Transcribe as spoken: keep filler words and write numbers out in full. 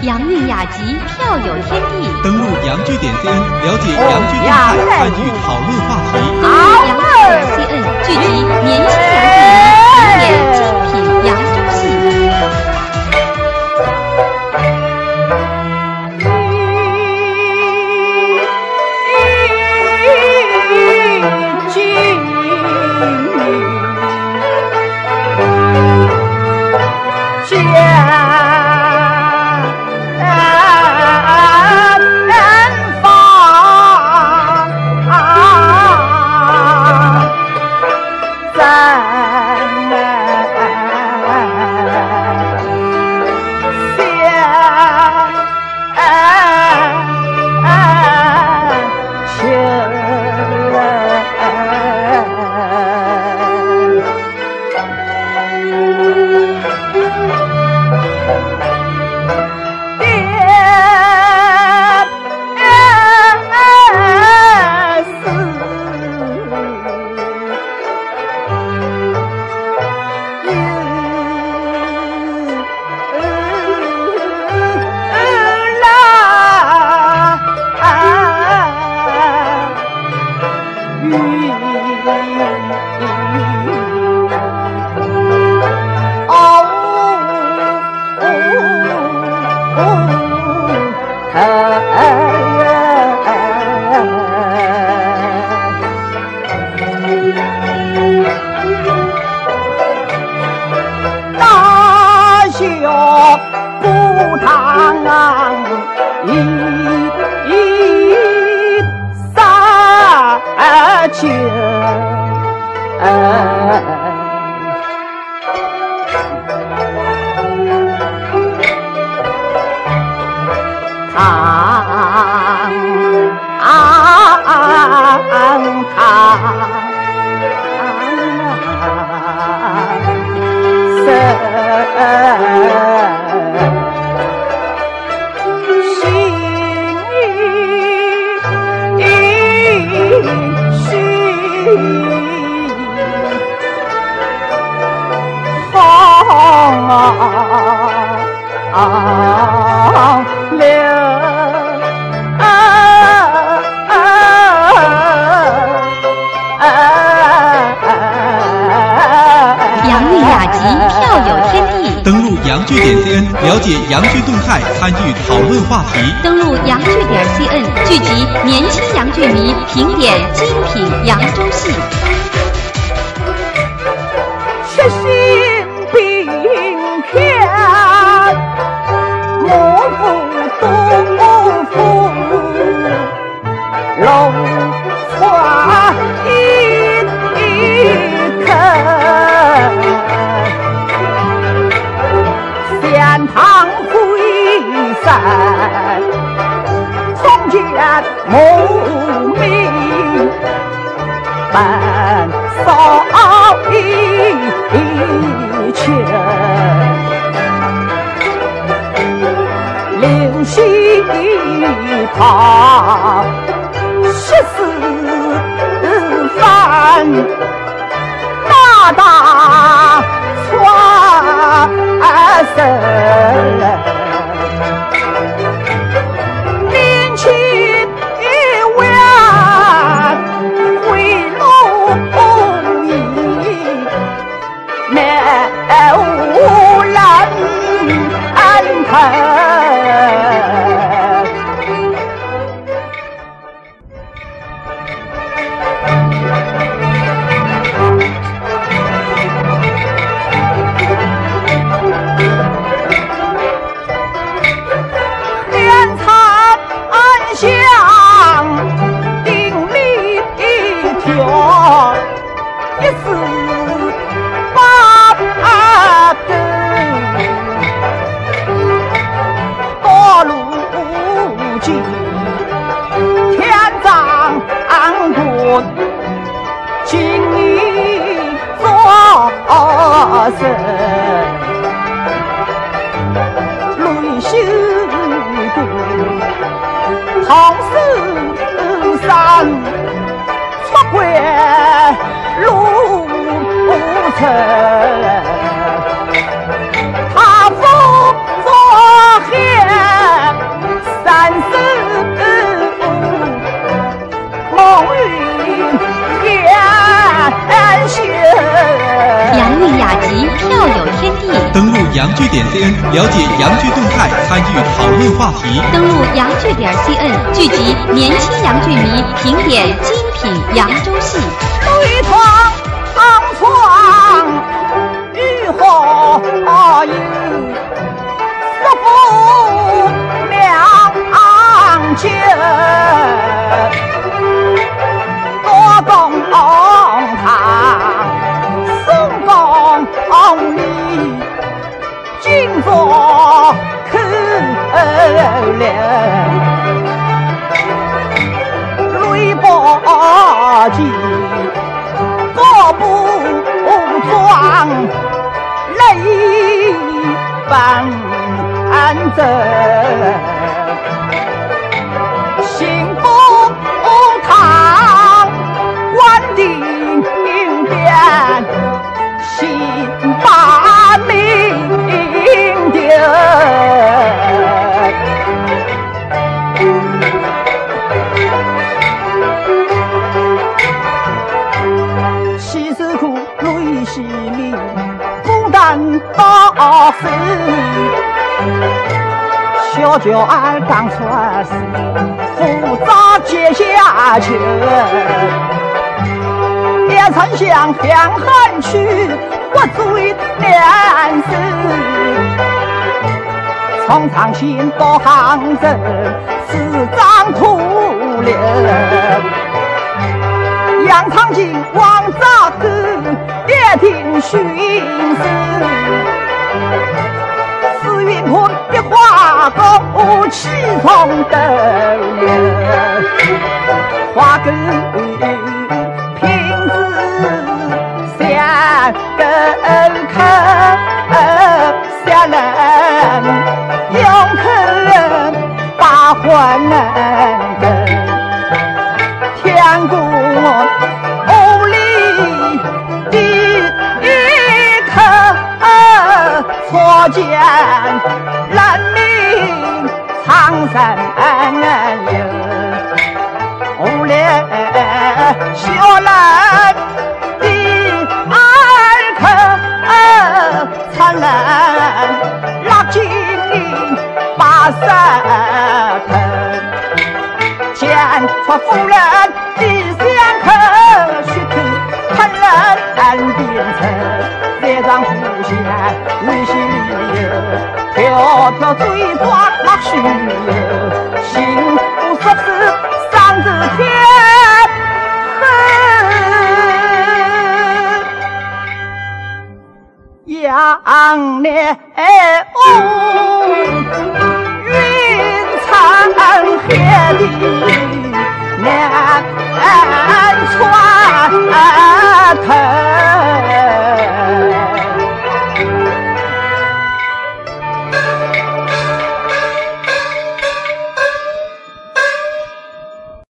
洋韵雅集，票友天地。 登录洋剧点 C N， 了解洋剧动态，参与讨论话题。 登录洋剧点 C N， 聚集年轻洋剧迷，演精品扬州戏。 洋剧点 C N， 了解洋剧动态，参与讨论话题。 登录洋剧点 C N， 聚集年轻洋剧迷，评点精品扬州戏。 血性并天，莫负东府，龙华一坑。天堂会山，从前牧民奔扫一圈，刘希堂十四番，大大传神，年轻万回路易，难无人疼。请你做神，雷秀的唐诗山，出关路程，他风作险。 洋剧点 C N 了解洋剧动态，参与讨论话题。 登录洋剧点 C N， 聚集年轻洋剧迷，评点精品扬州戏。 对窗苍窗，雨荷有，十府良酒，多公堂，送公礼，君坐可怜，泪不尽。我不装泪奔走，幸福堂万定边，心把命丢。其实苦泪洗面，孤单到死。小脚儿刚出世，复杂接下去。也曾想向汉去，我最难死。从长兴到杭州，四张土流。杨长进往早go，也听寻思。四云盘的花鼓气从斗流，花鼓瓶子三个口，三人用口把魂能天公屋里的一刻错见人民苍生有屋里小人的二刻残忍拉紧把舌头见出夫人的相口，虚头看人变成这张福线微细有，条条嘴巴莫须有，幸福说是上至天后，养年哦。